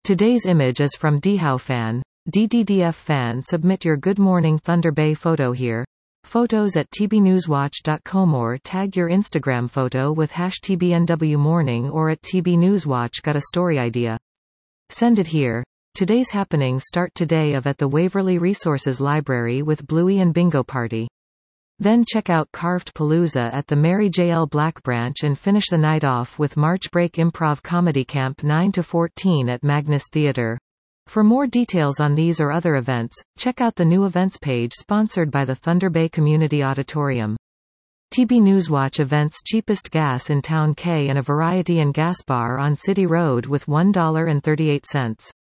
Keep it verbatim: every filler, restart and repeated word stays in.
Today's image is from DHowFan. D D D F fan, submit your Good Morning Thunder Bay photo here. Photos at t b newswatch dot com or tag your Instagram photo with hash T B N W morning or at T B Newswatch. Got a story idea? Send it here. Today's happenings start today of at the Waverly Resources Library with Bluey and Bingo Party. Then check out Carved Palooza at the Mary J L Black Branch and finish the night off with March Break Improv Comedy Camp nine to fourteen at Magnus Theatre. For more details on these or other events, check out the new events page sponsored by the Thunder Bay Community Auditorium. T B Newswatch events: cheapest gas in Town K and a variety and gas bar on City Road with one dollar and thirty-eight cents.